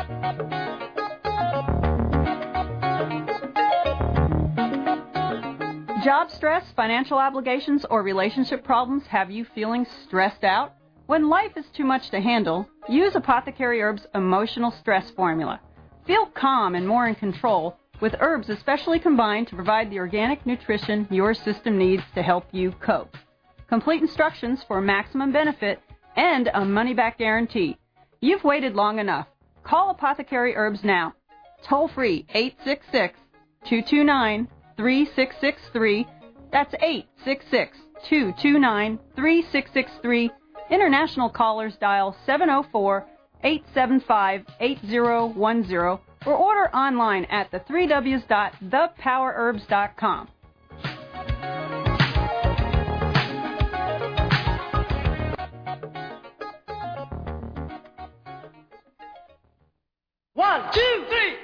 Job stress, financial obligations, or relationship problems have you feeling stressed out? When life is too much to handle, use Apothecary Herbs' emotional stress formula. Feel calm and more in control with herbs especially combined to provide the organic nutrition your system needs to help you cope. Complete instructions for maximum benefit and a money-back guarantee. You've waited long enough. Call Apothecary Herbs now. Toll free 866-229-3663. That's 866-229-3663. International callers dial 704-875-8010 or order online at the3ws.thepowerherbs.com. One, two, three.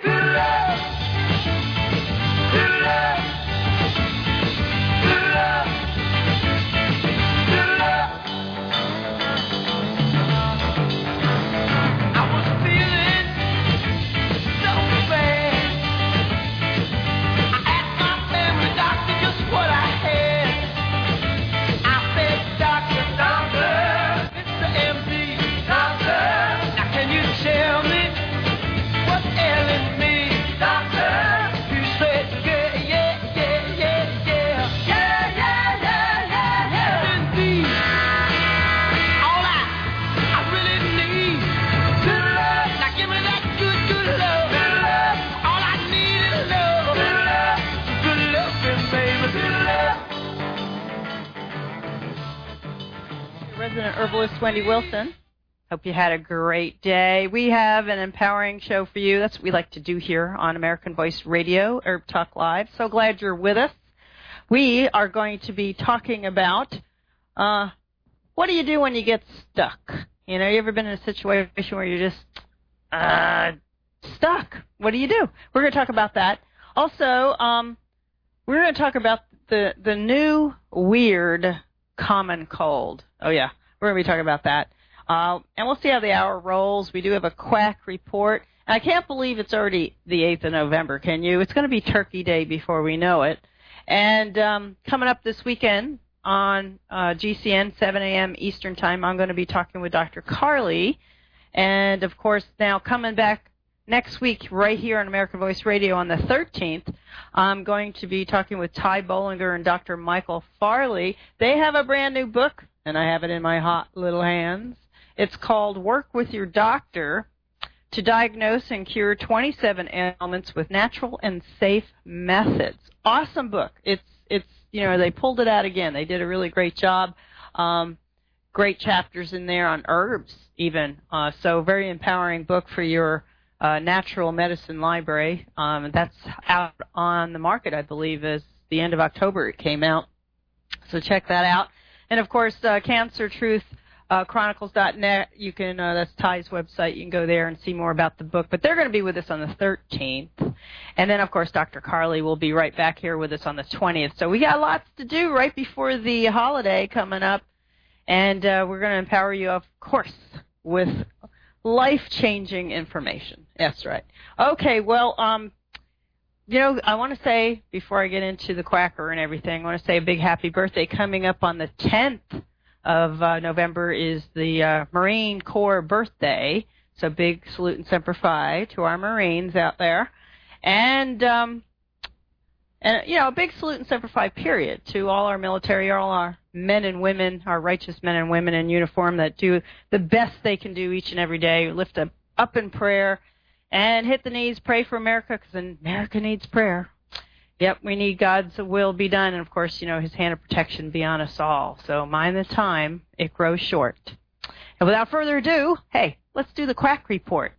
Resident herbalist Wendy Wilson. Hope you had a great day. We have an empowering show for you. That's what we like to do here on American Voice Radio, Herb Talk Live. So glad you're with us. We are going to be talking about what do you do when you get stuck? You know, you ever been in a situation where you're just stuck? What do you do? We're going to talk about that. Also, we're going to talk about the new weird common cold. Oh, yeah. We're going to be talking about that. And we'll see how the hour rolls. We do have a quack report. And I can't believe it's already the 8th of November, can you? It's going to be Turkey Day before we know it. And coming up this weekend on GCN, 7 a.m. Eastern Time, I'm going to be talking with Dr. Carly. And, of course, now coming back next week right here on American Voice Radio on the 13th, I'm going to be talking with Ty Bollinger and Dr. Michael Farley. They have a brand new book, and I have it in my hot little hands. It's called Work with Your Doctor to Diagnose and Cure 27 Ailments with Natural and Safe Methods. Awesome book. It's you know, they pulled it out again. They did a really great job. Great chapters in there on herbs even. So very empowering book for your natural medicine library. That's out on the market, I believe, is the end of October it came out. So check that out. And, of course, Cancer Truth Chronicles.net. You can, that's Ty's website. You can go there and see more about the book. But they're going to be with us on the 13th. And then, of course, Dr. Carly will be right back here with us on the 20th. So we got lots to do right before the holiday coming up. And we're going to empower you, of course, with life-changing information. That's right. Okay, well, you know, I want to say, before I get into the quacker and everything, I want to say a big happy birthday. Coming up on the 10th of November is the Marine Corps birthday. So big salute and semper fi to our Marines out there. And you know, a big salute and semper fi, period, to all our military, all our men and women, our righteous men and women in uniform that do the best they can do each and every day, lift up in prayer, and hit the knees, pray for America, because America needs prayer. Yep, we need God's will be done, and, of course, you know, his hand of protection be on us all. So mind the time, it grows short. And without further ado, hey, let's do the quack report.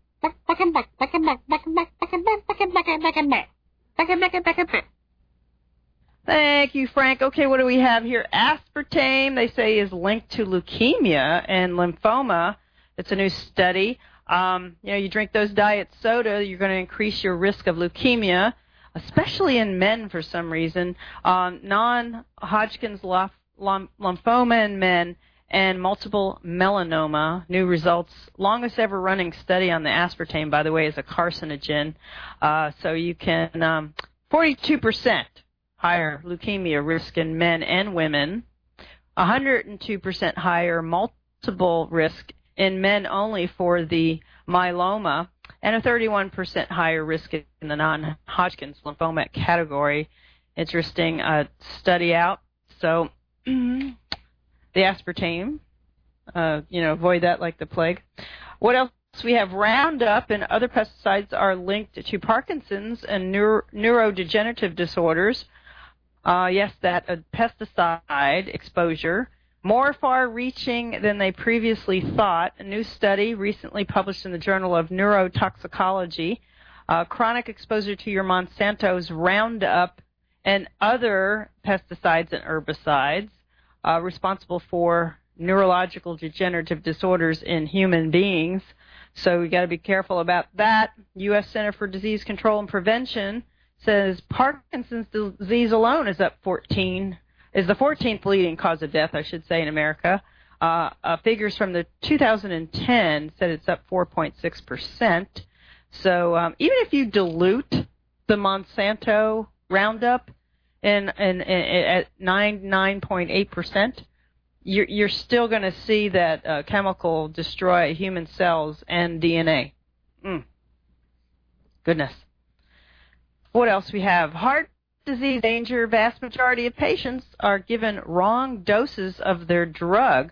Thank you, Frank. Okay, what do we have here? Aspartame, they say, is linked to leukemia and lymphoma. It's a new study. You know, you drink those diet soda, you're going to increase your risk of leukemia, especially in men for some reason. Non-Hodgkin's lymphoma in men and multiple melanoma. New results. Longest ever running study on the aspartame, by the way, is a carcinogen. So you can 42% higher leukemia risk in men and women, 102% higher multiple risk in men only for the myeloma, and a 31% higher risk in the non-Hodgkin's lymphoma category. Interesting study out. So the aspartame, avoid that like the plague. What else? We have Roundup and other pesticides are linked to Parkinson's and neurodegenerative disorders. Yes, that pesticide exposure, more far-reaching than they previously thought. A new study recently published in the Journal of Neurotoxicology, chronic exposure to your Monsanto's Roundup and other pesticides and herbicides responsible for neurological degenerative disorders in human beings. So we got to be careful about that. U.S. Center for Disease Control and Prevention says Parkinson's disease alone is the 14th leading cause of death, I should say, in America. Figures from the 2010 said it's up 4.6%. So even if you dilute the Monsanto Roundup at 9.8%, you're still going to see that chemical destroy human cells and DNA. Goodness. What else we have? Heart disease danger. Vast majority of patients are given wrong doses of their drug.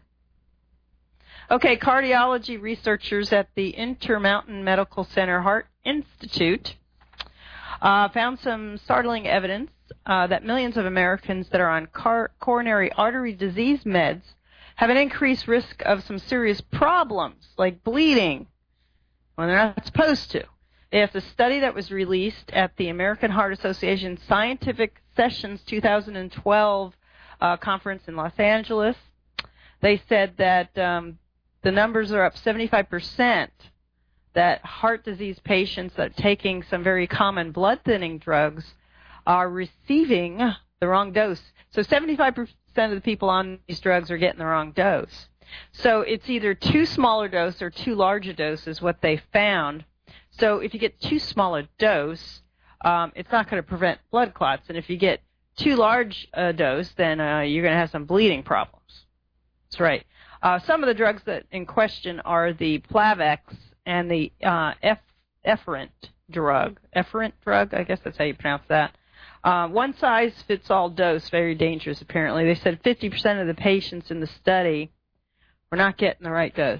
Okay, cardiology researchers at the Intermountain Medical Center Heart Institute found some startling evidence that millions of Americans that are on coronary artery disease meds have an increased risk of some serious problems, like bleeding, when they're not supposed to. It's a study that was released at the American Heart Association Scientific Sessions 2012 conference in Los Angeles. They said that the numbers are up 75%, that heart disease patients that are taking some very common blood thinning drugs are receiving the wrong dose. So 75% of the people on these drugs are getting the wrong dose. So it's either too small a dose or too large a dose is what they found. So if you get too small a dose, it's not going to prevent blood clots. And if you get too large a dose, then you're going to have some bleeding problems. That's right. Some of the drugs that in question are the Plavix and the efferent drug. Efferent drug, I guess that's how you pronounce that. One-size-fits-all dose, very dangerous apparently. They said 50% of the patients in the study were not getting the right dose.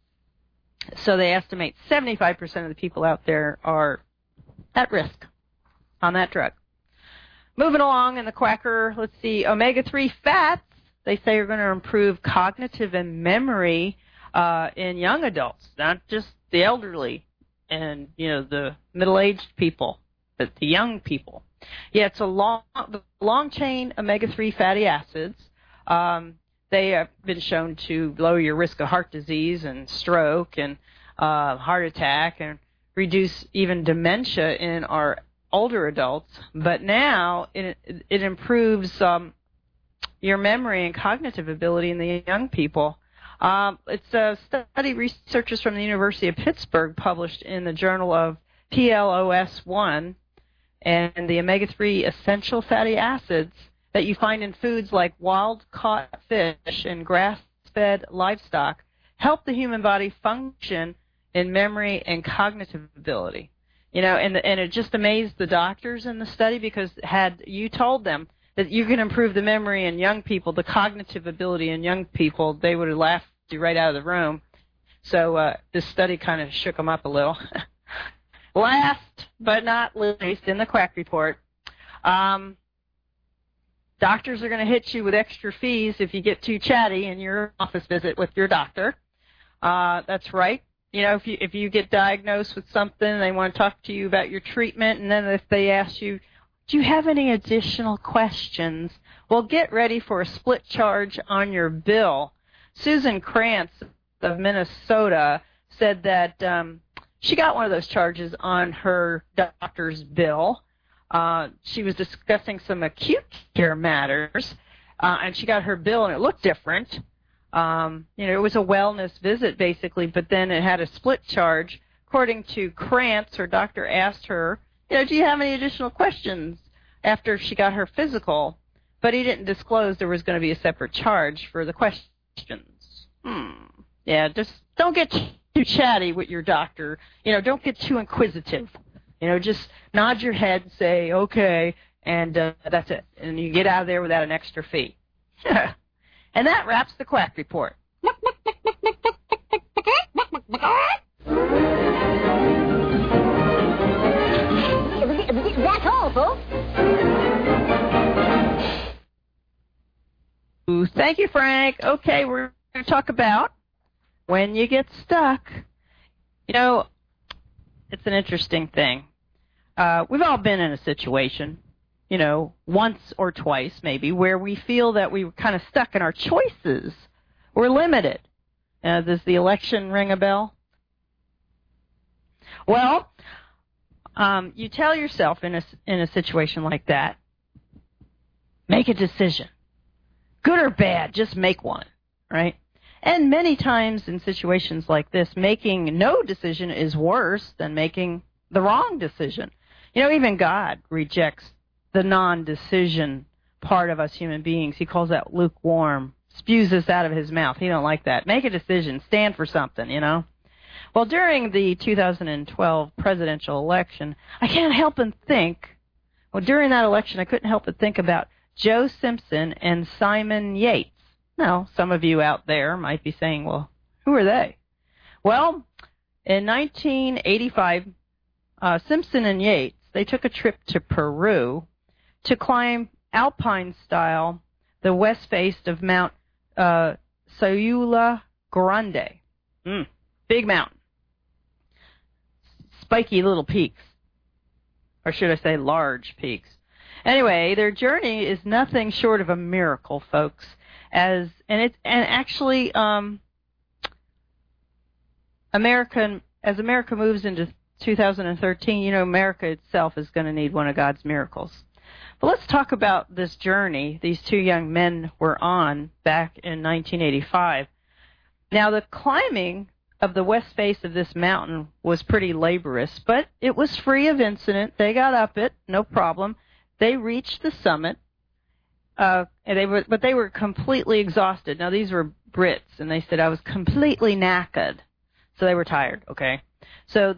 So they estimate 75% of the people out there are at risk on that drug. Moving along in the quacker, let's see, omega-3 fats, they say are going to improve cognitive and memory in young adults, not just the elderly and, the middle-aged people, but the young people. Yeah, it's long-chain omega-3 fatty acids. They have been shown to lower your risk of heart disease and stroke and heart attack and reduce even dementia in our older adults. But now it improves your memory and cognitive ability in the young people. It's a study researchers from the University of Pittsburgh published in the Journal of PLOS1, and the omega-3 essential fatty acids that you find in foods like wild-caught fish and grass-fed livestock help the human body function in memory and cognitive ability. And it just amazed the doctors in the study, because had you told them that you can improve the memory in young people, the cognitive ability in young people, they would have laughed you right out of the room. So this study kind of shook them up a little. Last but not least, in the Quack Report, doctors are going to hit you with extra fees if you get too chatty in your office visit with your doctor. That's right. If you get diagnosed with something, they want to talk to you about your treatment, and then if they ask you, do you have any additional questions? Well, get ready for a split charge on your bill. Susan Krantz of Minnesota said that she got one of those charges on her doctor's bill. She was discussing some acute care matters, and she got her bill, and it looked different. It was a wellness visit, basically, but then it had a split charge. According to Krantz, her doctor asked her, do you have any additional questions after she got her physical? But he didn't disclose there was going to be a separate charge for the questions. Yeah, just don't get too chatty with your doctor. Don't get too inquisitive. Just nod your head and say, okay, and that's it. And you get out of there without an extra fee. And that wraps the Quack Report. That's all, folks. Thank you, Frank. Okay, we're going to talk about when you get stuck. It's an interesting thing. We've all been in a situation, once or twice maybe, where we feel that we were kind of stuck in our choices. We're limited. Does the election ring a bell? Well, you tell yourself in a situation like that, make a decision. Good or bad, just make one, right? And many times in situations like this, making no decision is worse than making the wrong decision. Even God rejects the non-decision part of us human beings. He calls that lukewarm, spews us out of his mouth. He don't like that. Make a decision. Stand for something, Well, during the 2012 presidential election, I can't help but think, during that election, I couldn't help but think about Joe Simpson and Simon Yates. Now, some of you out there might be saying, well, who are they? Well, in 1985, Simpson and Yates, they took a trip to Peru to climb alpine-style the west face of Mount Sayula Grande. Big mountain. Spiky little peaks. Or should I say large peaks. Anyway, their journey is nothing short of a miracle, folks. As America moves into 2013, America itself is going to need one of God's miracles. But let's talk about this journey these two young men were on back in 1985. Now, the climbing of the west face of this mountain was pretty laborious, but it was free of incident. They got up it, no problem. They reached the summit, but they were completely exhausted. Now, these were Brits, and they said, I was completely knackered. So they were tired, okay? So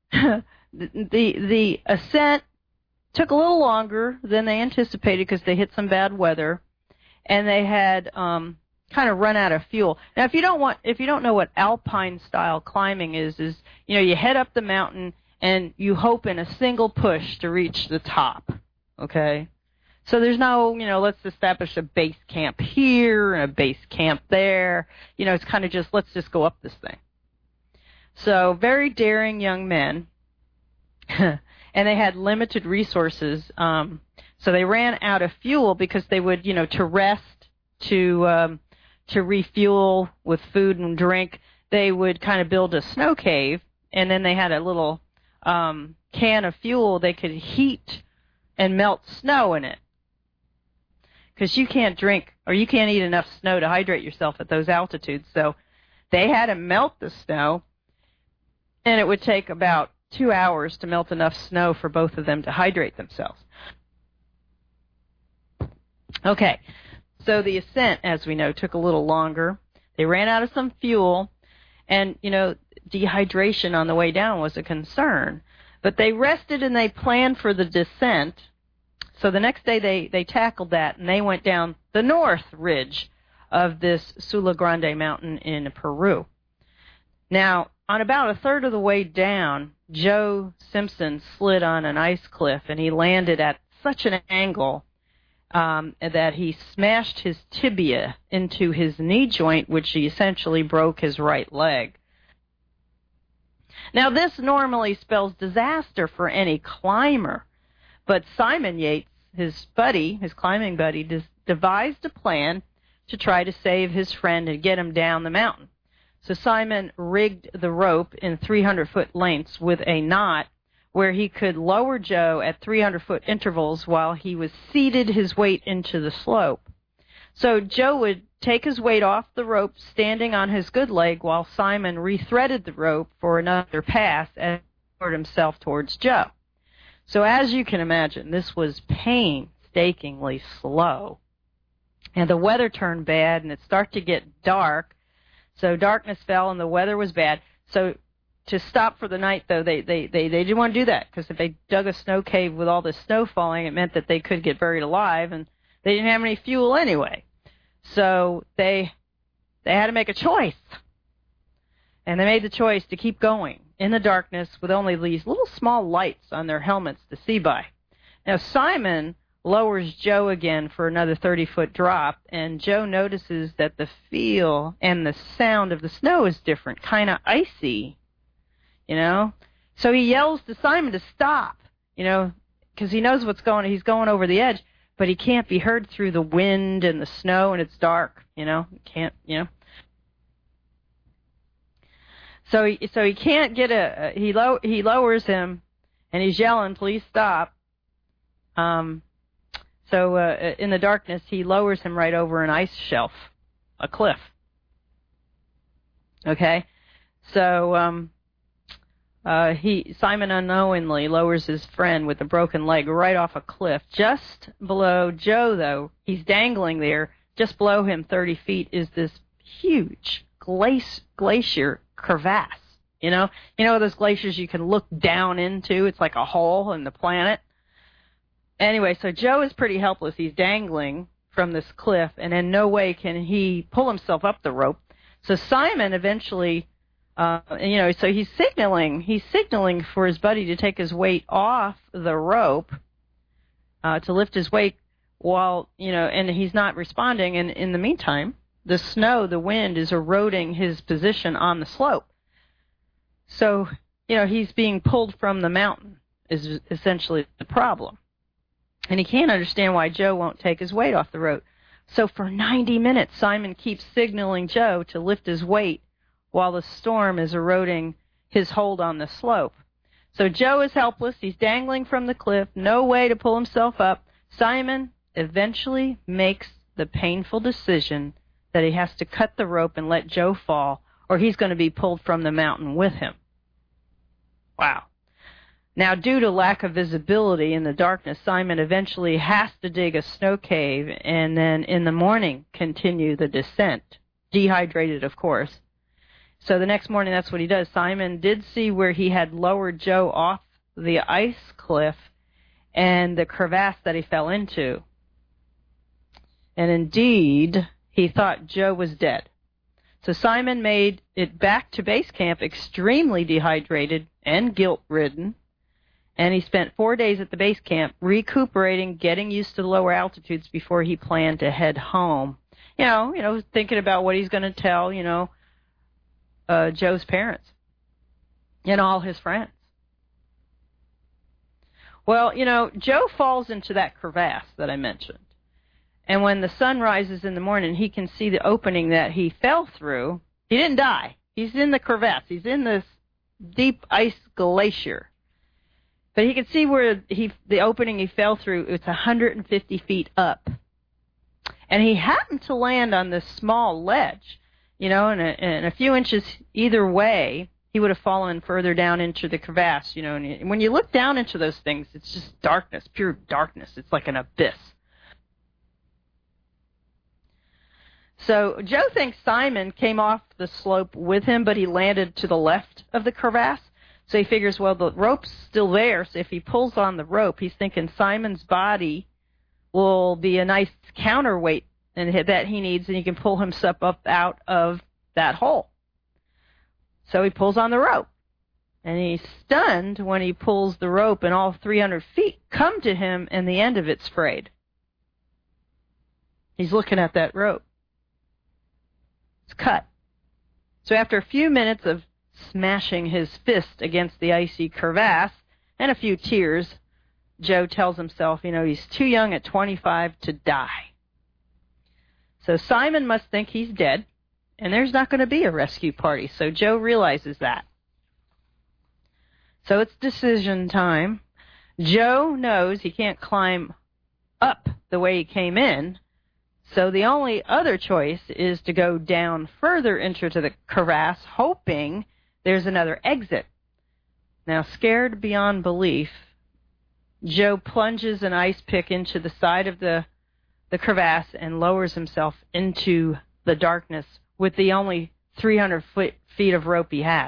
the ascent took a little longer than they anticipated because they hit some bad weather, and they had kind of run out of fuel. Now, if you don't know what alpine-style climbing is you head up the mountain, and you hope in a single push to reach the top. Okay, so there's no, let's establish a base camp here and a base camp there. It's kind of just, let's just go up this thing. So very daring young men, and they had limited resources. So they ran out of fuel because they would, to rest, to refuel with food and drink, they would kind of build a snow cave, and then they had a little can of fuel they could heat and melt snow in it. Because you can't drink or you can't eat enough snow to hydrate yourself at those altitudes. So they had to melt the snow, and it would take about 2 hours to melt enough snow for both of them to hydrate themselves. Okay, so the ascent, as we know, took a little longer. They ran out of some fuel, and, dehydration on the way down was a concern. But they rested and they planned for the descent. So the next day they tackled that, and they went down the north ridge of this Sula Grande mountain in Peru. Now, on about a third of the way down, Joe Simpson slid on an ice cliff, and he landed at such an angle that he smashed his tibia into his knee joint, which he essentially broke his right leg. Now, this normally spells disaster for any climber, but Simon Yates, his climbing buddy, devised a plan to try to save his friend and get him down the mountain. So Simon rigged the rope in 300-foot lengths with a knot where he could lower Joe at 300-foot intervals while he was seated his weight into the slope. So Joe would take his weight off the rope standing on his good leg while Simon rethreaded the rope for another pass and lowered himself towards Joe. So as you can imagine, this was painstakingly slow. And the weather turned bad, and it started to get dark. So darkness fell, and the weather was bad. So to stop for the night, though, they didn't want to do that, because if they dug a snow cave with all this snow falling, it meant that they could get buried alive, and they didn't have any fuel anyway. So they had to make a choice. And they made the choice to keep going in the darkness with only these little small lights on their helmets to see by. Now, Simon lowers Joe again for another 30-foot drop, and Joe notices that the feel and the sound of the snow is different, kind of icy, you know. So he yells to Simon to stop, you know, because he knows what's going on. He's going over the edge, but he can't be heard through the wind and the snow, and it's dark, you know. Can't, you know. So he can't get he lowers him, and he's yelling, "Please stop." So in the darkness, he lowers him right over an ice shelf, a cliff. Okay, so Simon unknowingly lowers his friend with a broken leg right off a cliff. Just below Joe, though, he's dangling there. Just below him, 30 feet, is this huge glacier crevasse. You know those glaciers you can look down into? It's like a hole in the planet. Anyway, so Joe is pretty helpless. He's dangling from this cliff, and in no way can he pull himself up the rope. So Simon eventually, so he's signaling for his buddy to take his weight off the rope, to lift his weight while, and he's not responding. And in the meantime, the snow, the wind is eroding his position on the slope. So, he's being pulled from the mountain is essentially the problem. And he can't understand why Joe won't take his weight off the rope. So for 90 minutes, Simon keeps signaling Joe to lift his weight while the storm is eroding his hold on the slope. So Joe is helpless. He's dangling from the cliff, no way to pull himself up. Simon eventually makes the painful decision that he has to cut the rope and let Joe fall, or he's going to be pulled from the mountain with him. Wow. Now, due to lack of visibility in the darkness, Simon eventually has to dig a snow cave and then in the morning continue the descent, dehydrated, of course. So the next morning, that's what he does. Simon did see where he had lowered Joe off the ice cliff and the crevasse that he fell into. And indeed, he thought Joe was dead. So Simon made it back to base camp extremely dehydrated and guilt-ridden. And he spent 4 days at the base camp recuperating, getting used to the lower altitudes before he planned to head home. Thinking about what he's going to tell, Joe's parents and all his friends. Well, Joe falls into that crevasse that I mentioned. And when the sun rises in the morning, he can see the opening that he fell through. He didn't die. He's in the crevasse. He's in this deep ice glacier. But he could see where the opening he fell through, it's 150 feet up. And he happened to land on this small ledge, and a few inches either way, he would have fallen further down into the crevasse, And when you look down into those things, it's just darkness, pure darkness. It's like an abyss. So Joe thinks Simon came off the slope with him, but he landed to the left of the crevasse. So he figures, well, the rope's still there, so if he pulls on the rope, he's thinking Simon's body will be a nice counterweight and that he needs, and he can pull himself up out of that hole. So he pulls on the rope, and he's stunned when he pulls the rope, and all 300 feet come to him, and the end of it's frayed. He's looking at that rope. It's cut. So after a few minutes of smashing his fist against the icy crevasse and a few tears, Joe tells himself, he's too young at 25 to die. So Simon must think he's dead, and there's not going to be a rescue party. So Joe realizes that. So it's decision time. Joe knows he can't climb up the way he came in, So the only other choice is to go down further into the crevasse, hoping there's another exit. Now, scared beyond belief, Joe plunges an ice pick into the side of the crevasse and lowers himself into the darkness with the only 300 feet of rope he has.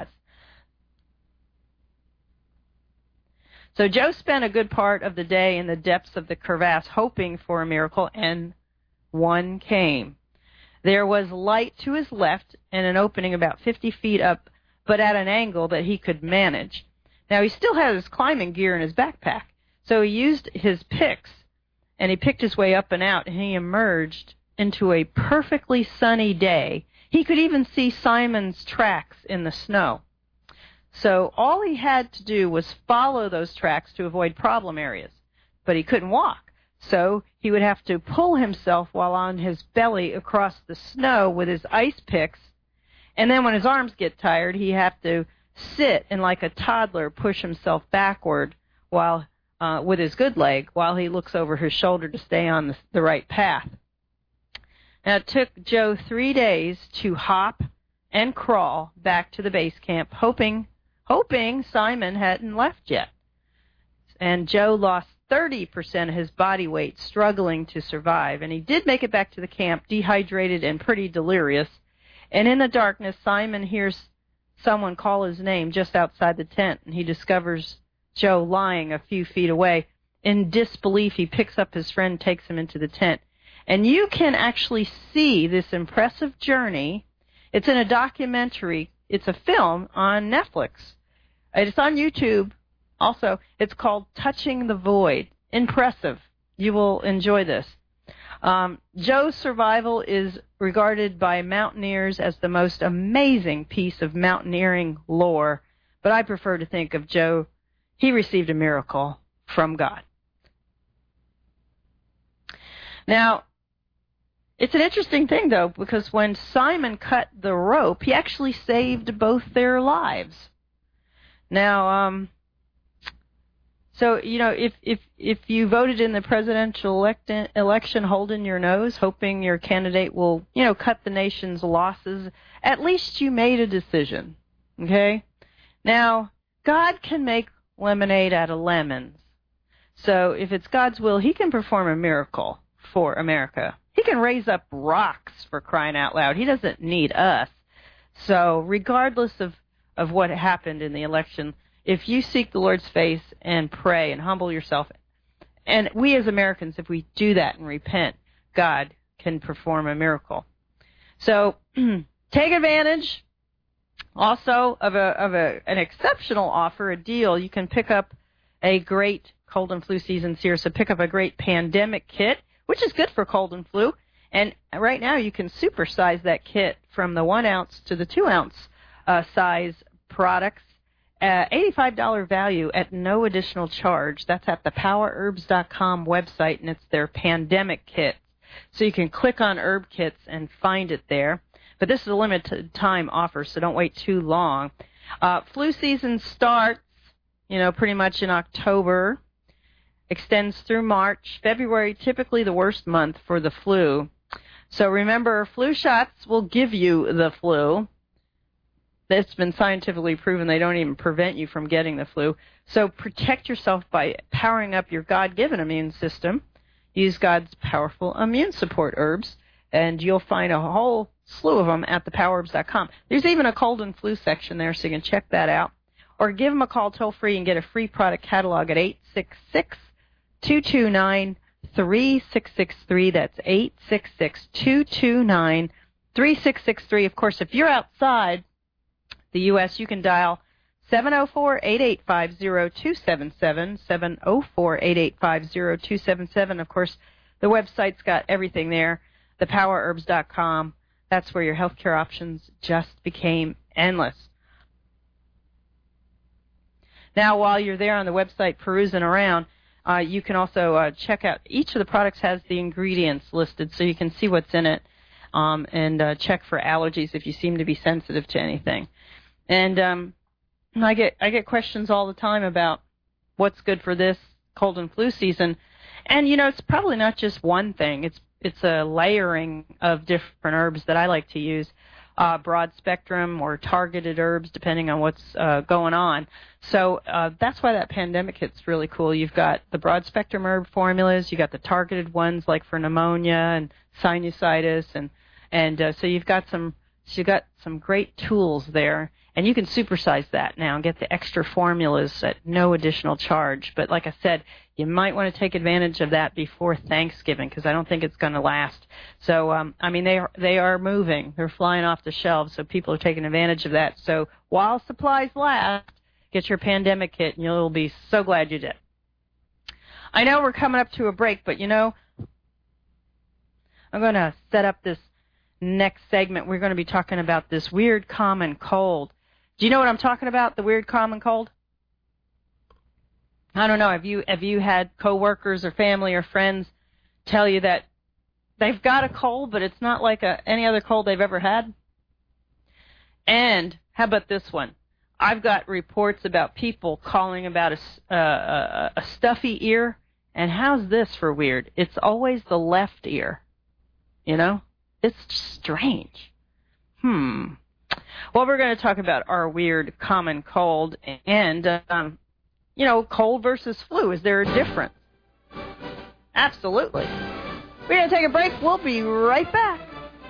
So Joe spent a good part of the day in the depths of the crevasse hoping for a miracle, and one came. There was light to his left and an opening about 50 feet up, but at an angle that he could manage. Now, he still had his climbing gear in his backpack, so he used his picks, and he picked his way up and out, and he emerged into a perfectly sunny day. He could even see Simon's tracks in the snow. So all he had to do was follow those tracks to avoid problem areas, but he couldn't walk. So he would have to pull himself while on his belly across the snow with his ice picks, and then when his arms get tired, he'd have to sit and, like a toddler, push himself backward while with his good leg while he looks over his shoulder to stay on the right path. Now, it took Joe 3 days to hop and crawl back to the base camp, hoping Simon hadn't left yet. And Joe lost 30% of his body weight struggling to survive, and he did make it back to the camp, dehydrated and pretty delirious. And in the darkness, Simon hears someone call his name just outside the tent, and he discovers Joe lying a few feet away. In disbelief, he picks up his friend, takes him into the tent. And you can actually see this impressive journey. It's in a documentary. It's a film on Netflix. It's on YouTube also. It's called Touching the Void. Impressive. You will enjoy this. Joe's survival is regarded by mountaineers as the most amazing piece of mountaineering lore, but I prefer to think of Joe, he received a miracle from God. Now, it's an interesting thing, though, because when Simon cut the rope, he actually saved both their lives. Now, so, you know, if you voted in the presidential election holding your nose, hoping your candidate will, you know, cut the nation's losses, at least you made a decision, okay? Now, God can make lemonade out of lemons. So if it's God's will, he can perform a miracle for America. He can raise up rocks, for crying out loud. He doesn't need us. So regardless of what happened in the election, if you seek the Lord's face and pray and humble yourself, and we as Americans, if we do that and repent, God can perform a miracle. So take advantage also of an exceptional offer, a deal. You can pick up a great cold and flu season's here, so pick up a great pandemic kit, which is good for cold and flu. And right now you can supersize that kit from the 1 ounce to the 2 ounce size products. $85 value at no additional charge. That's at the PowerHerbs.com website, and it's their pandemic kit. So you can click on herb kits and find it there. But this is a limited time offer, so don't wait too long. Flu season starts, you know, pretty much in October, extends through March. February, typically the worst month for the flu. So remember, flu shots will give you the flu. It's been scientifically proven they don't even prevent you from getting the flu. So protect yourself by powering up your God-given immune system. Use God's powerful immune support herbs, and you'll find a whole slew of them at thepowerherbs.com. There's even a cold and flu section there, so you can check that out. Or give them a call toll-free and get a free product catalog at 866-229-3663. That's 866-229-3663. Of course, if you're outside the U.S., you can dial 704-885-0277, 704-885-0277. Of course, the website's got everything there, thepowerherbs.com. That's where your healthcare options just became endless. Now, while you're there on the website perusing around, you can also check out, each of the products has the ingredients listed so you can see what's in it, and check for allergies if you seem to be sensitive to anything. And I get questions all the time about what's good for this cold and flu season. And, you know, it's probably not just one thing. It's a layering of different herbs that I like to use. Broad spectrum or targeted herbs, depending on what's going on. So that's why that pandemic hit's really cool. You've got the broad spectrum herb formulas, you got the targeted ones like for pneumonia and sinusitis, and so you've got some great tools there, and you can supersize that now and get the extra formulas at no additional charge. But like I said, you might want to take advantage of that before Thanksgiving because I don't think it's going to last. So, I mean, they are moving. They're flying off the shelves, so people are taking advantage of that. So while supplies last, get your pandemic kit, and you'll be so glad you did. I know we're coming up to a break, but, I'm going to set up this next segment. We're going to be talking about this weird common cold. Do you know what I'm talking about, the weird common cold? I don't know. Have you had coworkers or family or friends tell you that they've got a cold, but it's not like any other cold they've ever had? And how about this one? I've got reports about people calling about a stuffy ear. And how's this for weird? It's always the left ear. It's strange. Well, we're going to talk about our weird common cold and, cold versus flu. Is there a difference? Absolutely. We're going to take a break. We'll be right back.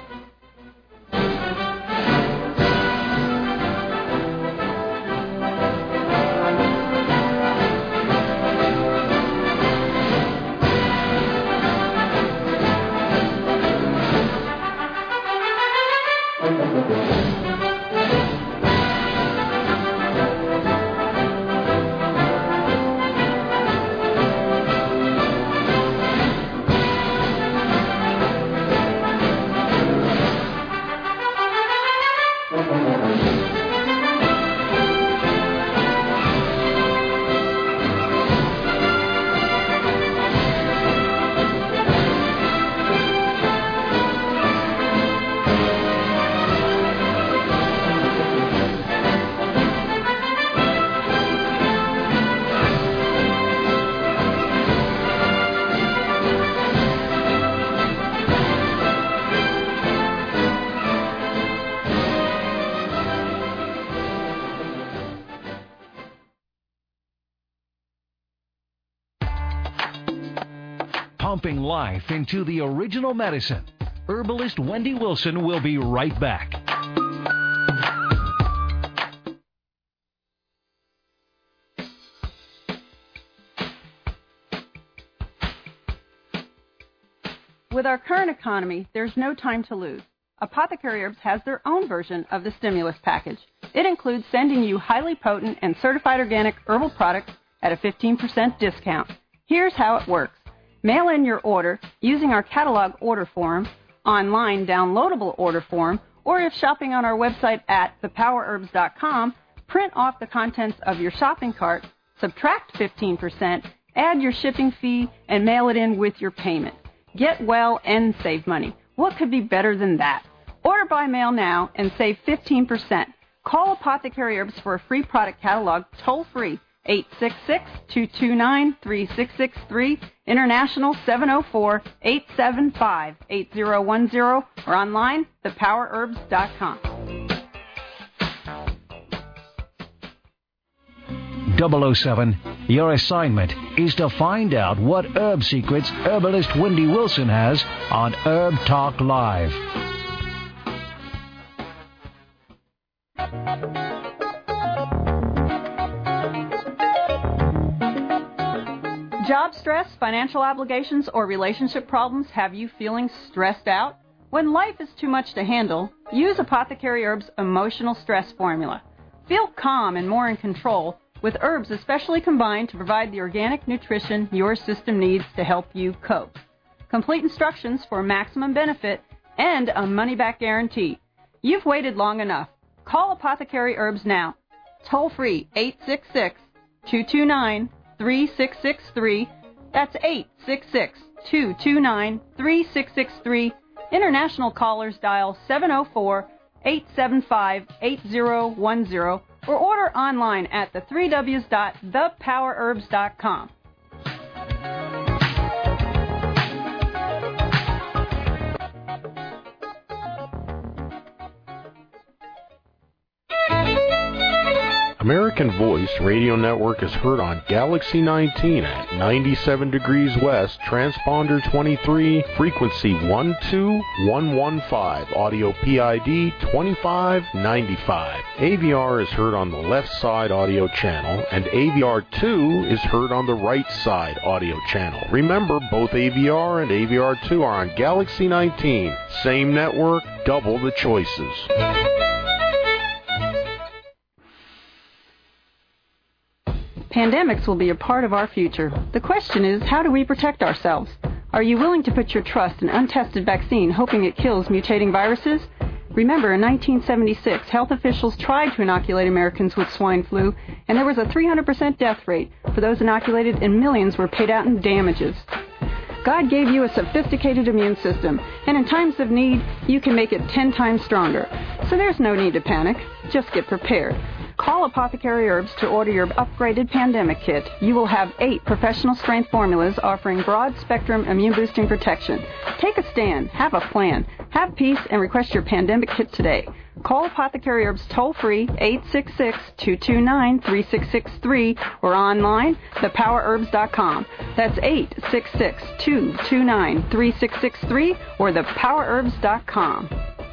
Pumping life into the original medicine. Herbalist Wendy Wilson will be right back. With our current economy, there's no time to lose. Apothecary Herbs has their own version of the stimulus package. It includes sending you highly potent and certified organic herbal products at a 15% discount. Here's how it works. Mail in your order using our catalog order form, online downloadable order form, or if shopping on our website at thepowerherbs.com, print off the contents of your shopping cart, subtract 15%, add your shipping fee, and mail it in with your payment. Get well and save money. What could be better than that? Order by mail now and save 15%. Call Apothecary Herbs for a free product catalog toll-free, 866-229-3663, international 704-875-8010, or online, thepowerherbs.com. 007, your assignment is to find out what herb secrets herbalist Wendy Wilson has on Herb Talk Live. Job stress, financial obligations, or relationship problems have you feeling stressed out? When life is too much to handle, use Apothecary Herbs' emotional stress formula. Feel calm and more in control with herbs especially combined to provide the organic nutrition your system needs to help you cope. Complete instructions for maximum benefit and a money-back guarantee. You've waited long enough. Call Apothecary Herbs now. Toll free 866-229-3663. That's 866-229-3663. International callers dial 704-875-8010 or order online at the3ws.thepowerherbs.com. American Voice Radio Network is heard on Galaxy 19 at 97 degrees west, transponder 23, frequency 12115, audio PID 2595. AVR is heard on the left side audio channel, and AVR2 is heard on the right side audio channel. Remember, both AVR and AVR2 are on Galaxy 19. Same network, double the choices. Pandemics will be a part of our future. The question is, how do we protect ourselves? Are you willing to put your trust in untested vaccine, hoping it kills mutating viruses? Remember, in 1976, health officials tried to inoculate Americans with swine flu, and there was a 300% death rate for those inoculated, and millions were paid out in damages. God gave you a sophisticated immune system, and in times of need, you can make it 10 times stronger. So there's no need to panic. Just get prepared. Call Apothecary Herbs to order your upgraded pandemic kit. You will have 8 professional-strength formulas offering broad-spectrum immune-boosting protection. Take a stand, have a plan, have peace, and request your pandemic kit today. Call Apothecary Herbs toll-free 866-229-3663 or online, thepowerherbs.com. That's 866-229-3663 or thepowerherbs.com.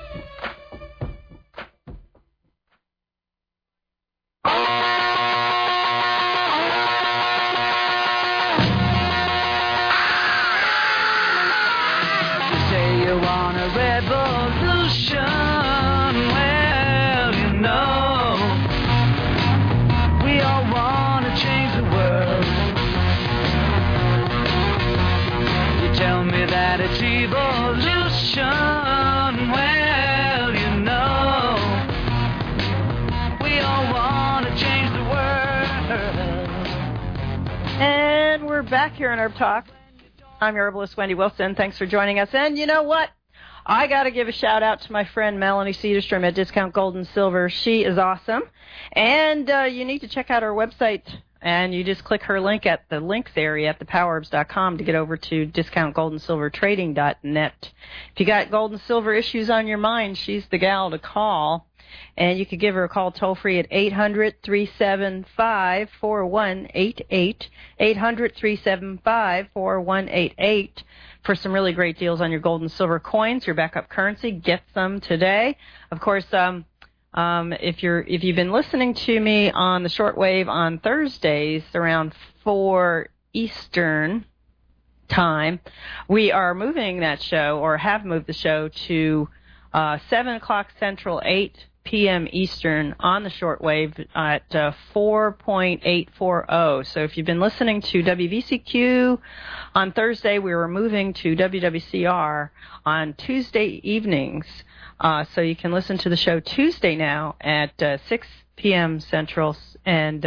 It's evolution, well, you know, we all want to change the world. And we're back here in Herb Talk. I'm your herbalist, Wendy Wilson. Thanks for joining us. And you know what? I got to give a shout out to my friend Melanie Cedarstrom at Discount Gold and Silver. She is awesome. And you need to check out her website. And you just click her link at the links area at thepowerherbs.com to get over to discountgoldandsilvertrading.net. If you got gold and silver issues on your mind, she's the gal to call. And you could give her a call toll-free at 800-375-4188, 800-375-4188 for some really great deals on your gold and silver coins, your backup currency. Get some today. Of course, if you've been listening to me on the shortwave on Thursdays around 4 Eastern time, we are moving that show, or have moved the show, to 7 o'clock Central, 8 p.m. Eastern on the shortwave at 4.840. So if you've been listening to WVCQ on Thursday, we were moving to WWCR on Tuesday evenings. So you can listen to the show Tuesday now at 6 p.m. Central and,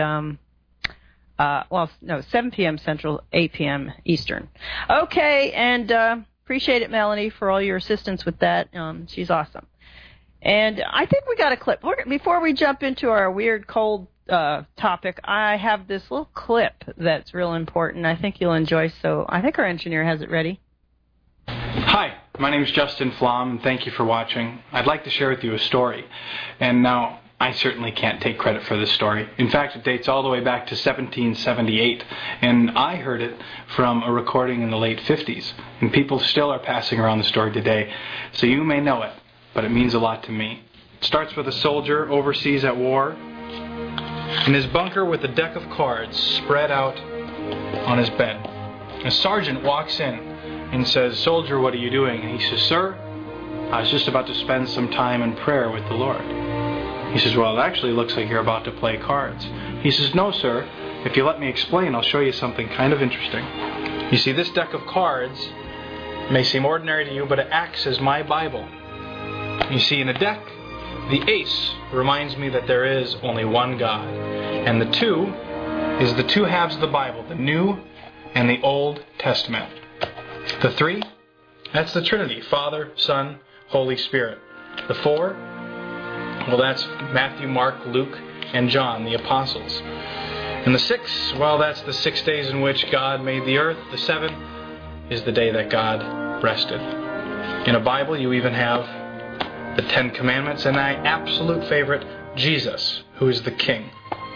7 p.m. Central, 8 p.m. Eastern. Okay, and appreciate it, Melanie, for all your assistance with that. She's awesome. And I think we got a clip. Before we jump into our weird cold topic, I have this little clip that's real important. I think you'll enjoy, so I think our engineer has it ready. Hi, my name is Justin Flom, and thank you for watching. I'd like to share with you a story. And now, I certainly can't take credit for this story. In fact, it dates all the way back to 1778, and I heard it from a recording in the late 50s. And people still are passing around the story today, so you may know it, but it means a lot to me. It starts with a soldier overseas at war, in his bunker with a deck of cards spread out on his bed. A sergeant walks in and says, "Soldier, what are you doing?" And he says, "Sir, I was just about to spend some time in prayer with the Lord." He says, "Well, it actually looks like you're about to play cards." He says, "No, sir. If you let me explain, I'll show you something kind of interesting. You see, this deck of cards may seem ordinary to you, but it acts as my Bible. You see, in a deck, the ace reminds me that there is only one God. And the 2 is the 2 halves of the Bible, the New and the Old Testament. The 3, that's the Trinity, Father, Son, Holy Spirit. The 4, well, that's Matthew, Mark, Luke, and John, the apostles. And the 6, well, that's the 6 days in which God made the earth. The 7 is the day that God rested. In a Bible, you even have the 10 Commandments, and my absolute favorite, Jesus, who is the King.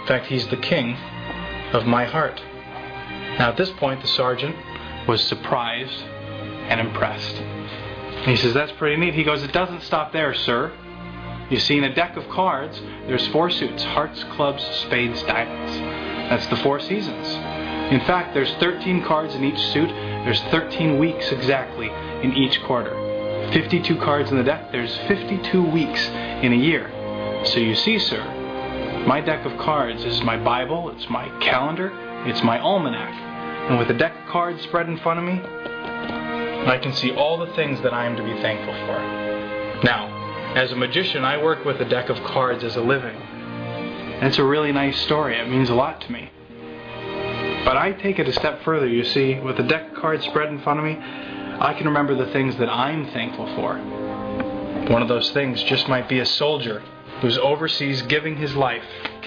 In fact, he's the king of my heart. Now, at this point, the sergeant was surprised and impressed. He says, that's pretty neat. He goes, it doesn't stop there, sir. You see, in a deck of cards, there's 4 suits: hearts, clubs, spades, diamonds. That's the 4 seasons. In fact, there's 13 cards in each suit. There's 13 weeks exactly in each quarter. 52 cards in the deck. There's 52 weeks in a year. So you see, sir, my deck of cards is my Bible, it's my calendar, it's my almanac. And with a deck of cards spread in front of me, I can see all the things that I am to be thankful for. Now, as a magician, I work with a deck of cards as a living. And it's a really nice story. It means a lot to me. But I take it a step further, you see. With the deck of cards spread in front of me, I can remember the things that I'm thankful for. One of those things just might be a soldier who's overseas giving his life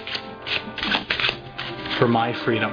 for my freedom.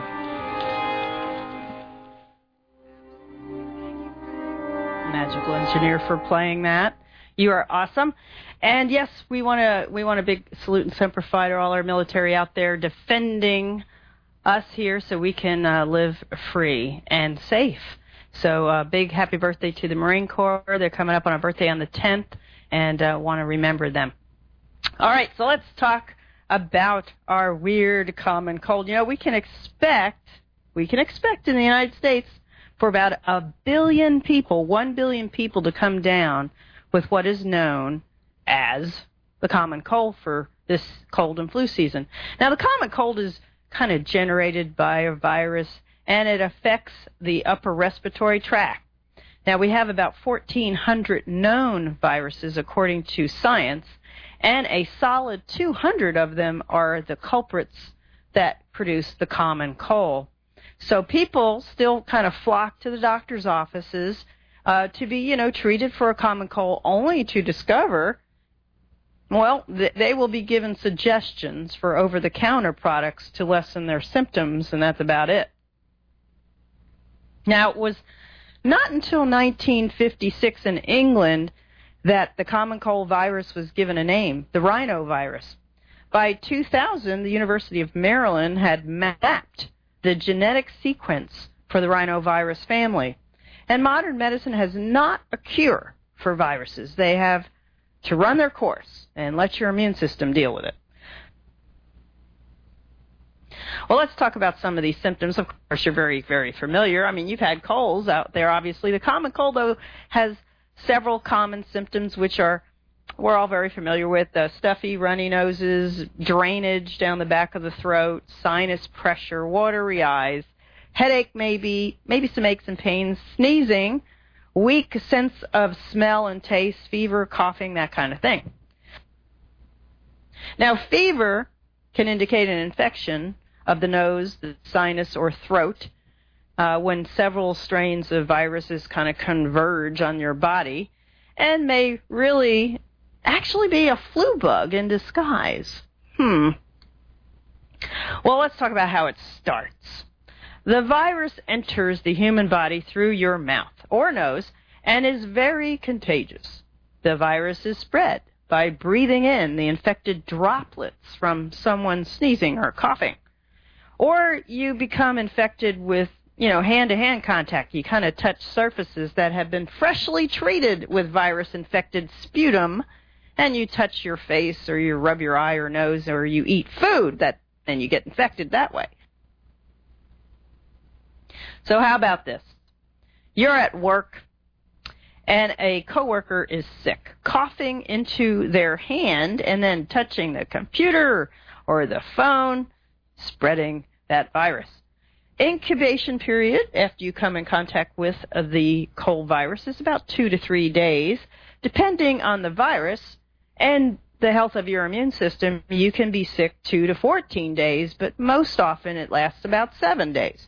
Magical Engineer, for playing that. You are awesome. And yes, we want a big salute and Semper Fi to all our military out there defending us here so we can live free and safe. So big happy birthday to the Marine Corps. They're coming up on a birthday on the 10th, and want to remember them. All right, so let's talk about our weird common cold. You know, we can expect in the United States for about 1 billion people to come down with what is known as the common cold for this cold and flu season. Now, the common cold is kind of generated by a virus, and it affects the upper respiratory tract. Now, we have about 1,400 known viruses, according to science, and a solid 200 of them are the culprits that produce the common cold. So people still kind of flock to the doctor's offices to be, treated for a common cold, only to discover, well, they will be given suggestions for over-the-counter products to lessen their symptoms, and that's about it. Now, it was not until 1956 in England that the common cold virus was given a name, the rhinovirus. By 2000, the University of Maryland had mapped the genetic sequence for the rhinovirus family. And modern medicine has not a cure for viruses. They have to run their course and let your immune system deal with it. Well, let's talk about some of these symptoms. Of course, you're very, very familiar. I mean, you've had colds out there, obviously. The common cold, though, has several common symptoms, which we're all very familiar with. Stuffy, runny noses, drainage down the back of the throat, sinus pressure, watery eyes, headache maybe some aches and pains, sneezing, weak sense of smell and taste, fever, coughing, that kind of thing. Now, fever can indicate an infection of the nose, the sinus, or throat when several strains of viruses kind of converge on your body, and may really actually be a flu bug in disguise. Well, let's talk about how it starts. The virus enters the human body through your mouth or nose and is very contagious. The virus is spread by breathing in the infected droplets from someone sneezing or coughing. Or you become infected with, hand-to-hand contact. You kind of touch surfaces that have been freshly treated with virus-infected sputum, and you touch your face or you rub your eye or nose or you eat food, and you get infected that way. So how about this? You're at work and a coworker is sick, coughing into their hand and then touching the computer or the phone, spreading that virus. Incubation period after you come in contact with the cold virus is about 2 to 3 days. Depending on the virus and the health of your immune system, you can be sick 2 to 14 days, but most often it lasts about 7 days.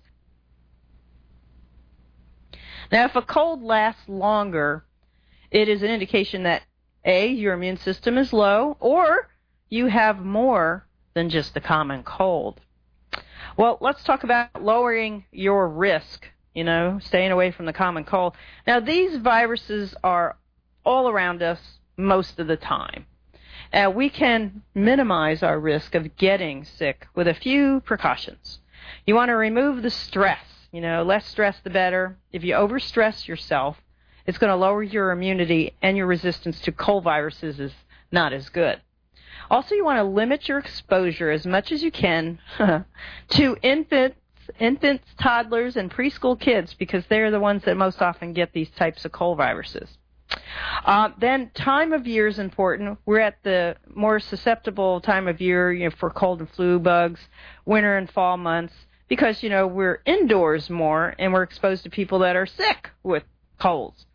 Now, if a cold lasts longer, it is an indication that, A, your immune system is low, or you have more than just the common cold. Well, let's talk about lowering your risk, staying away from the common cold. Now, these viruses are all around us most of the time. We can minimize our risk of getting sick with a few precautions. You want to remove the stress. Less stress the better. If you overstress yourself, it's going to lower your immunity, and your resistance to cold viruses is not as good. Also, you want to limit your exposure as much as you can to infants, toddlers, and preschool kids, because they're the ones that most often get these types of cold viruses. Then time of year is important. We're at the more susceptible time of year for cold and flu bugs, winter and fall months, because, we're indoors more and we're exposed to people that are sick with colds.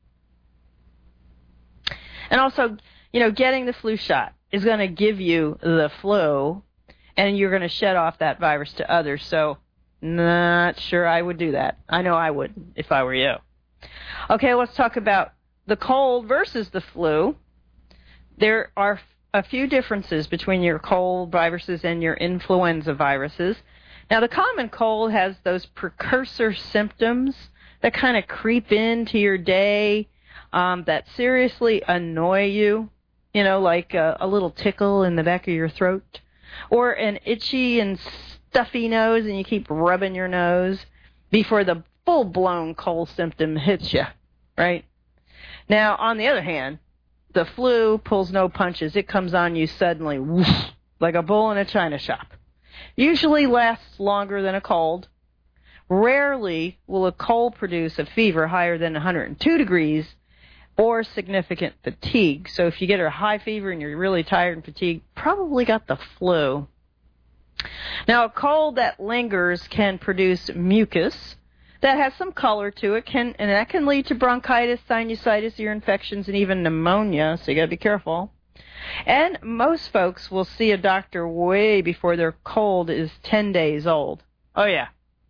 And also, getting the flu shot is going to give you the flu, and you're going to shed off that virus to others. So, not sure I would do that. I know I wouldn't if I were you. Okay, let's talk about the cold versus the flu. There are a few differences between your cold viruses and your influenza viruses. Now, the common cold has those precursor symptoms that kind of creep into your day that seriously annoy you, like a little tickle in the back of your throat, or an itchy and stuffy nose and you keep rubbing your nose before the full-blown cold symptom hits you, right? Now, on the other hand, the flu pulls no punches. It comes on you suddenly, whoosh, like a bull in a china shop. Usually lasts longer than a cold. Rarely will a cold produce a fever higher than 102 degrees or significant fatigue. So if you get a high fever and you're really tired and fatigued, probably got the flu. Now, a cold that lingers can produce mucus that has some color to it, and that can lead to bronchitis, sinusitis, ear infections, and even pneumonia, so you got to be careful. And most folks will see a doctor way before their cold is 10 days old. Oh, yeah.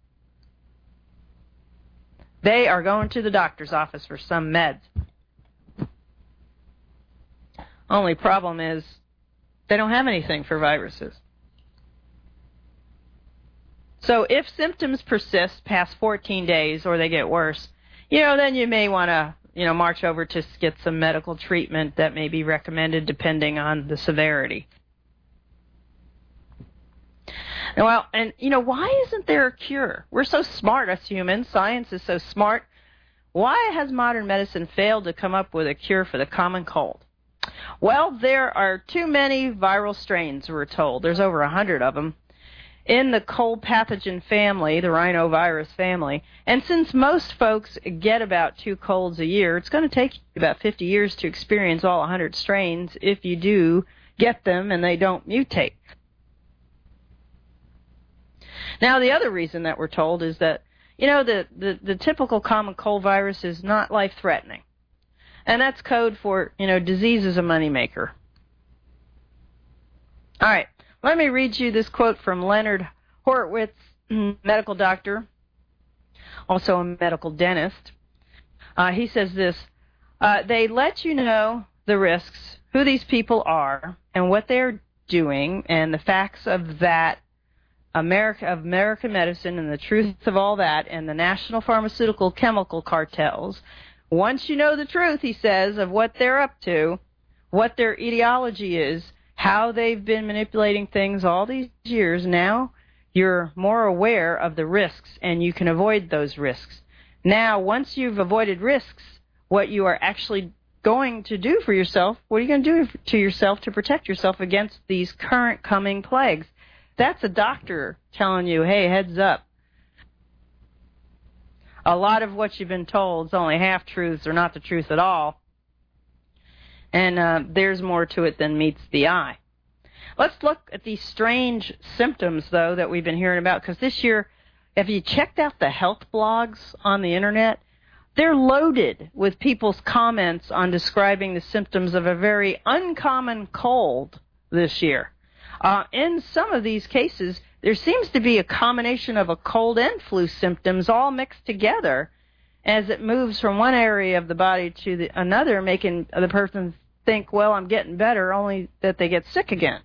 They are going to the doctor's office for some meds. Only problem is they don't have anything for viruses. So if symptoms persist past 14 days or they get worse, then you may want to, march over to get some medical treatment that may be recommended depending on the severity. Well, and, why isn't there a cure? We're so smart as humans. Science is so smart. Why has modern medicine failed to come up with a cure for the common cold? Well, there are too many viral strains, we're told. There's over 100 of them in the cold pathogen family, the rhinovirus family. And since most folks get about 2 colds a year, it's going to take about 50 years to experience all 100 strains if you do get them and they don't mutate. Now, the other reason that we're told is that, the typical common cold virus is not life-threatening. And that's code for, disease is a moneymaker. All right. Let me read you this quote from Leonard Horowitz, medical doctor, also a medical dentist. He says this, they let you know the risks, who these people are, and what they're doing, and the facts of that, American medicine, and the truth of all that, and the national pharmaceutical chemical cartels. Once you know the truth, he says, of what they're up to, what their ideology is, how they've been manipulating things all these years, now you're more aware of the risks and you can avoid those risks. Now, once you've avoided risks, what you are actually going to do for yourself, what are you going to do to yourself to protect yourself against these current coming plagues? That's a doctor telling you, hey, heads up. A lot of what you've been told is only half-truths or not the truth at all. And there's more to it than meets the eye. Let's look at these strange symptoms, though, that we've been hearing about, because this year, have you checked out the health blogs on the Internet? They're loaded with people's comments on describing the symptoms of a very uncommon cold this year. In some of these cases, there seems to be a combination of a cold and flu symptoms all mixed together as it moves from one area of the body to another, making the person think, well, I'm getting better, only that they get sick again.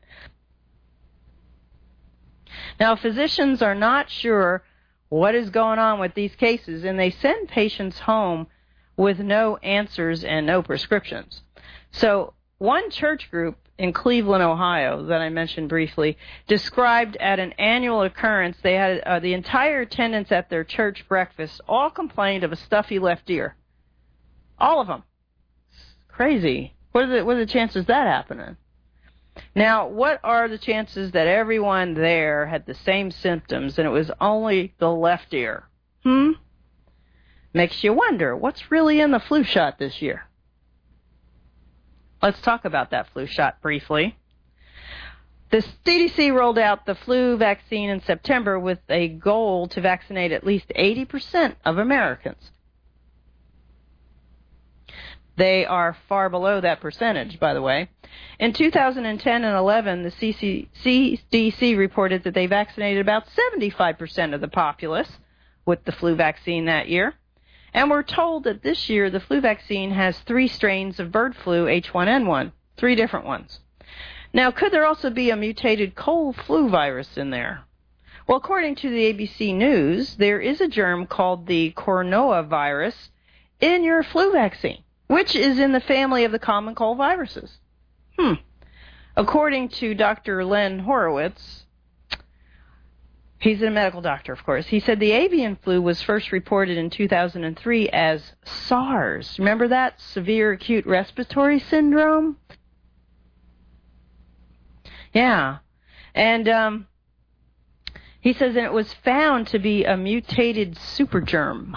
Now, physicians are not sure what is going on with these cases, and they send patients home with no answers and no prescriptions. So one church group in Cleveland, Ohio, that I mentioned briefly, described at an annual occurrence, they had the entire attendants at their church breakfast all complained of a stuffy left ear. All of them. Crazy. What are the chances of that happening? Now, what are the chances that everyone there had the same symptoms and it was only the left ear? Makes you wonder, what's really in the flu shot this year? Let's talk about that flu shot briefly. The CDC rolled out the flu vaccine in September with a goal to vaccinate at least 80% of Americans. They are far below that percentage, by the way. In 2010 and 11, the CDC reported that they vaccinated about 75% of the populace with the flu vaccine that year. And we're told that this year the flu vaccine has 3 strains of bird flu H1N1, 3 different ones. Now, could there also be a mutated cold flu virus in there? Well, according to the ABC News, there is a germ called the coronavirus in your flu vaccine, which is in the family of the common cold viruses. According to Dr. Len Horowitz, he's a medical doctor, of course, he said the avian flu was first reported in 2003 as SARS. Remember that? Severe acute respiratory syndrome? Yeah. And he says that it was found to be a mutated supergerm.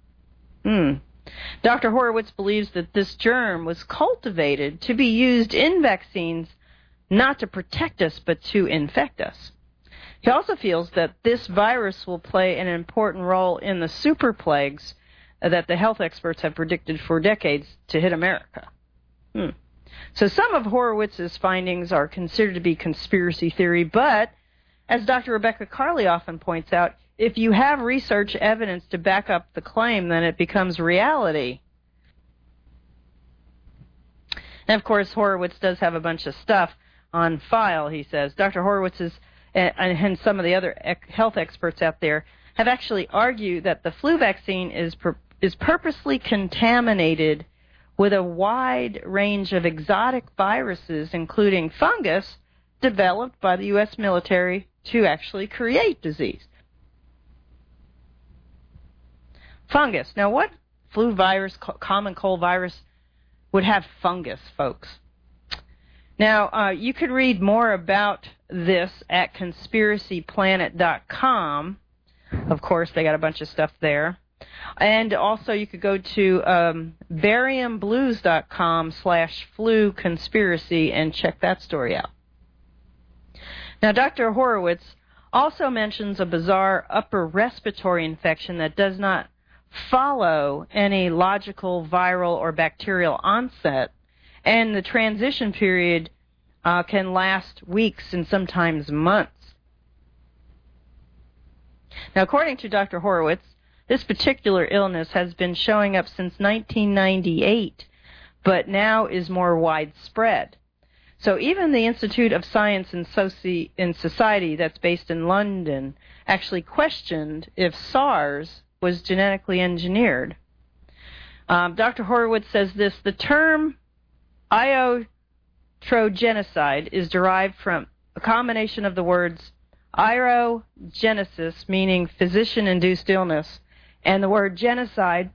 Dr. Horowitz believes that this germ was cultivated to be used in vaccines not to protect us, but to infect us. He also feels that this virus will play an important role in the super plagues that the health experts have predicted for decades to hit America. So some of Horowitz's findings are considered to be conspiracy theory, but as Dr. Rebecca Carley often points out, if you have research evidence to back up the claim, then it becomes reality. And, of course, Horowitz does have a bunch of stuff on file, he says. Dr. Horowitz and some of the other health experts out there have actually argued that the flu vaccine is purposely contaminated with a wide range of exotic viruses, including fungus, developed by the U.S. military to actually create disease. Fungus. Now, what flu virus, common cold virus, would have fungus, folks? Now, you could read more about this at conspiracyplanet.com. Of course, they got a bunch of stuff there. And also, you could go to bariumblues.com/flu conspiracy and check that story out. Now, Dr. Horowitz also mentions a bizarre upper respiratory infection that does not follow any logical viral or bacterial onset, and the transition period can last weeks and sometimes months. Now, according to Dr. Horowitz, this particular illness has been showing up since 1998, but now is more widespread. So even the Institute of Science and Society that's based in London actually questioned if SARS was genetically engineered. Dr. Horowitz says this: the term iatrogenocide is derived from a combination of the words ierogenesis, meaning physician-induced illness, and the word genocide,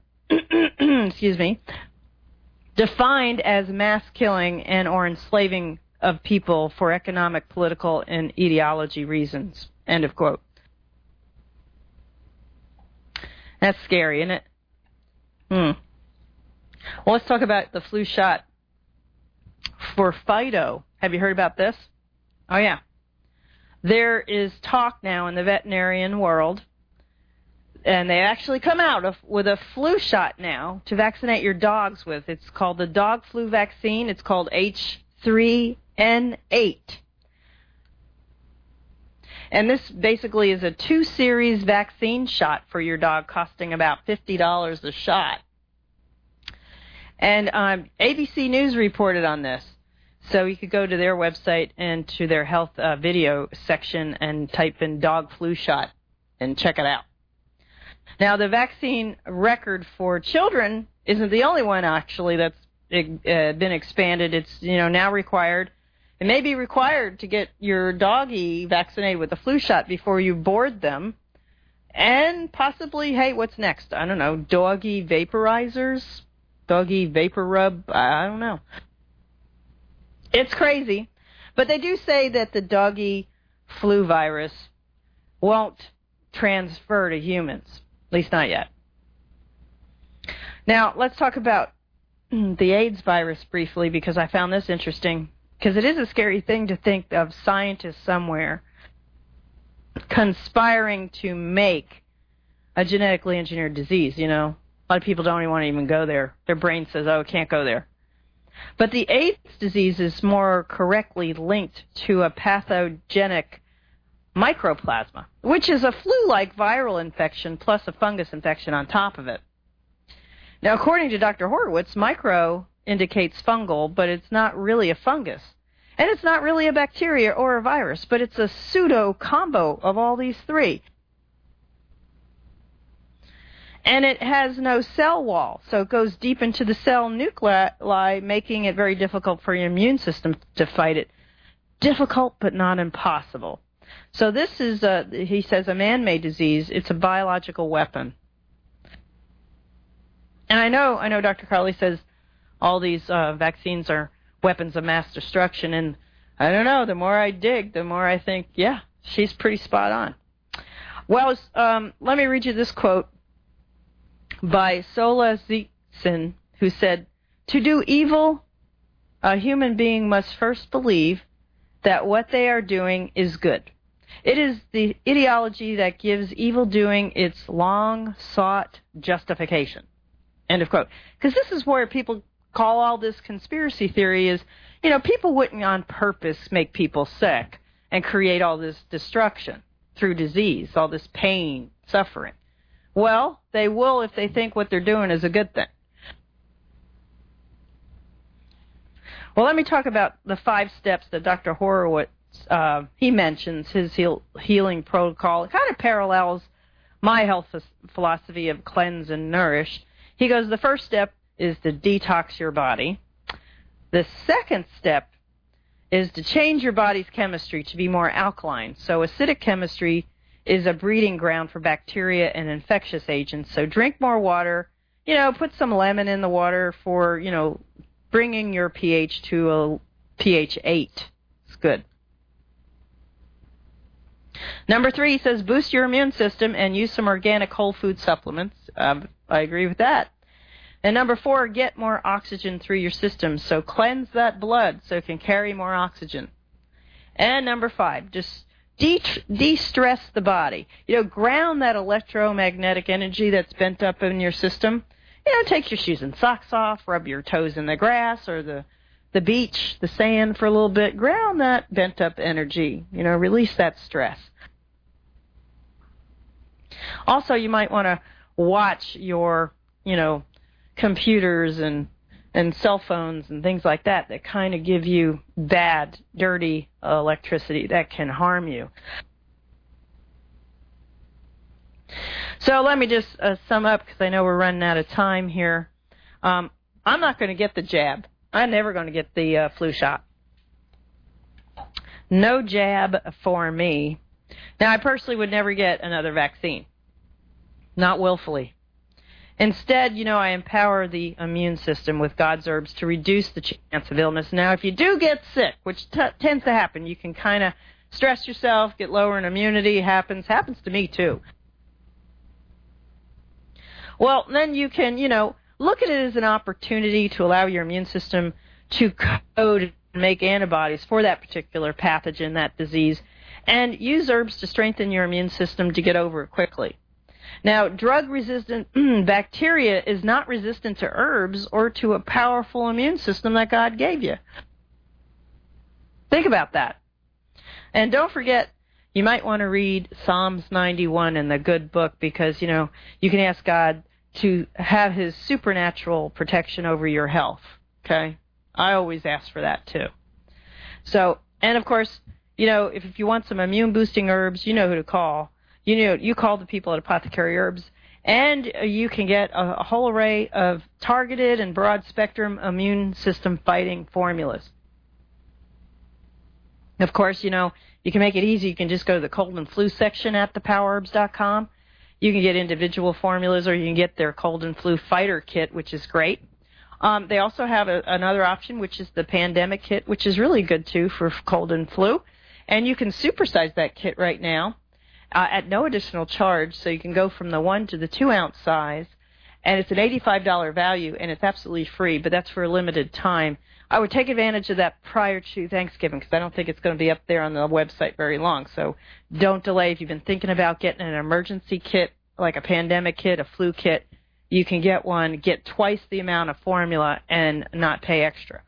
defined as mass killing and or enslaving of people for economic, political, and ideology reasons. End of quote. That's scary, isn't it? Well, let's talk about the flu shot for Fido. Have you heard about this? Oh, yeah. There is talk now in the veterinarian world, and they actually come out with a flu shot now to vaccinate your dogs with. It's called the dog flu vaccine. It's called H3N8. And this basically is a 2-series vaccine shot for your dog, costing about $50 a shot. And ABC News reported on this. So you could go to their website and to their health video section and type in dog flu shot and check it out. Now, the vaccine record for children isn't the only one, actually, that's been expanded. It's now required It may be required to get your doggy vaccinated with the flu shot before you board them. And possibly, hey, what's next? I don't know, doggy vaporizers? Doggy vapor rub? I don't know. It's crazy. But they do say that the doggy flu virus won't transfer to humans, at least not yet. Now, let's talk about the AIDS virus briefly, because I found this interesting. Because it is a scary thing to think of scientists somewhere conspiring to make a genetically engineered disease, you know. A lot of people don't even want to even go there. Their brain says, oh, it can't go there. But the AIDS disease is more correctly linked to a pathogenic mycoplasma, which is a flu-like viral infection plus a fungus infection on top of it. Now, according to Dr. Horowitz, micro indicates fungal, but it's not really a fungus. And it's not really a bacteria or a virus, but it's a pseudo combo of all these three. And it has no cell wall, so it goes deep into the cell nuclei, making it very difficult for your immune system to fight it. Difficult, but not impossible. So this is, he says, a man-made disease. It's a biological weapon. And I know Dr. Carley says all these vaccines are weapons of mass destruction, and I don't know, the more I dig, the more I think, yeah, she's pretty spot on. Well, let me read you this quote by Sola Ziethen, who said, "To do evil, a human being must first believe that what they are doing is good. It is the ideology that gives evil doing its long-sought justification." End of quote. Because this is where people call all this conspiracy theory is, you know, people wouldn't on purpose make people sick and create all this destruction through disease, all this pain, suffering. Well, they will if they think what they're doing is a good thing. Well, let me talk about the 5 steps that Dr. Horowitz, he mentions, his healing protocol. It kind of parallels my health philosophy of cleanse and nourish. He goes, the first step is to detox your body. The second step is to change your body's chemistry to be more alkaline. So acidic chemistry is a breeding ground for bacteria and infectious agents. So drink more water. You know, put some lemon in the water for, you know, bringing your pH to a pH 8. It's good. Number 3, he says, boost your immune system and use some organic whole food supplements. I agree with that. And number 4, get more oxygen through your system. So cleanse that blood so it can carry more oxygen. And number 5, just de-stress the body. You know, ground that electromagnetic energy that's bent up in your system. You know, take your shoes and socks off, rub your toes in the grass or the beach, the sand for a little bit. Ground that bent up energy. You know, release that stress. Also, you might want to watch your, you know, computers and cell phones and things like that kind of give you bad, dirty electricity that can harm you. So let me just sum up, because I know we're running out of time here. I'm not going to get the jab. I'm never going to get the flu shot. No jab for me. Now, I personally would never get another vaccine. Not willfully. Instead, you know, I empower the immune system with God's herbs to reduce the chance of illness. Now, if you do get sick, which tends to happen, you can kind of stress yourself, get lower in immunity. Happens to me too. Well, then you can, you know, look at it as an opportunity to allow your immune system to code and make antibodies for that particular pathogen, that disease, and use herbs to strengthen your immune system to get over it quickly. Now, drug-resistant bacteria is not resistant to herbs or to a powerful immune system that God gave you. Think about that. And don't forget, you might want to read Psalms 91 in the good book, because, you know, you can ask God to have his supernatural protection over your health. Okay? I always ask for that too. So, and of course, you know, if you want some immune-boosting herbs, you know who to call. You know, you call the people at Apothecary Herbs, and you can get a whole array of targeted and broad-spectrum immune system fighting formulas. Of course, you can make it easy. You can just go to the cold and flu section at thepowerbs.com. You can get individual formulas, or you can get their cold and flu fighter kit, which is great. They also have another option, which is the pandemic kit, which is really good, too, for cold and flu. And you can supersize that kit right now at no additional charge. So you can go from the 1 to the 2-ounce size. And it's an $85 value, and it's absolutely free, but that's for a limited time. I would take advantage of that prior to Thanksgiving, because I don't think it's going to be up there on the website very long. So don't delay. If you've been thinking about getting an emergency kit, like a pandemic kit, a flu kit, you can get one, get twice the amount of formula, and not pay extra.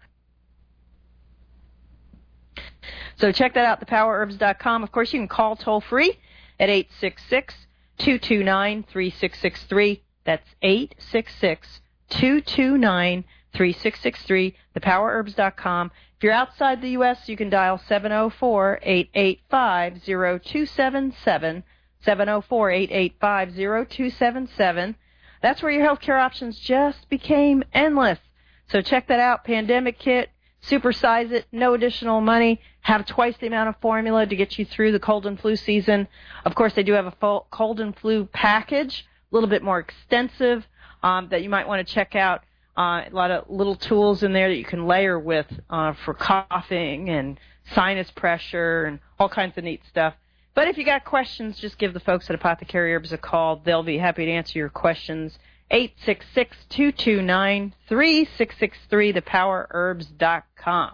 So check that out, thepowerbs.com. Of course, you can call toll-free at 866-229-3663. That's 866-229-3663, thepowerbs.com. If you're outside the U.S., you can dial 704-885-0277, 704-885-0277. That's where your healthcare options just became endless. So check that out, pandemic kit, supersize it, no additional money, have twice the amount of formula to get you through the cold and flu season. Of course, they do have a full cold and flu package, a little bit more extensive, that you might want to check out. A lot of little tools in there that you can layer with for coughing and sinus pressure and all kinds of neat stuff. But if you got questions, just give the folks at Apothecary Herbs a call. They'll be happy to answer your questions. 866-229-3663, thepowerbs.com.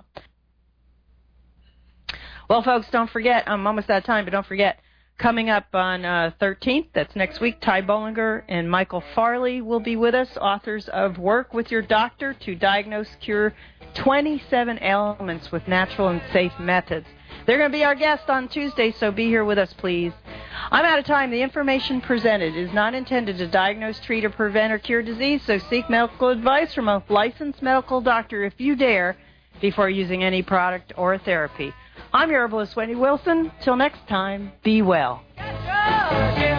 Well, folks, don't forget, I'm almost out of time, but don't forget, coming up on 13th, that's next week, Ty Bollinger and Michael Farley will be with us, authors of Work with Your Doctor to Diagnose, Cure 27 Ailments with Natural and Safe Methods. They're going to be our guest on Tuesday, so be here with us, please. I'm out of time. The information presented is not intended to diagnose, treat, or prevent or cure disease, so seek medical advice from a licensed medical doctor if you dare before using any product or therapy. I'm your herbalist, Wendy Wilson. Till next time, be well.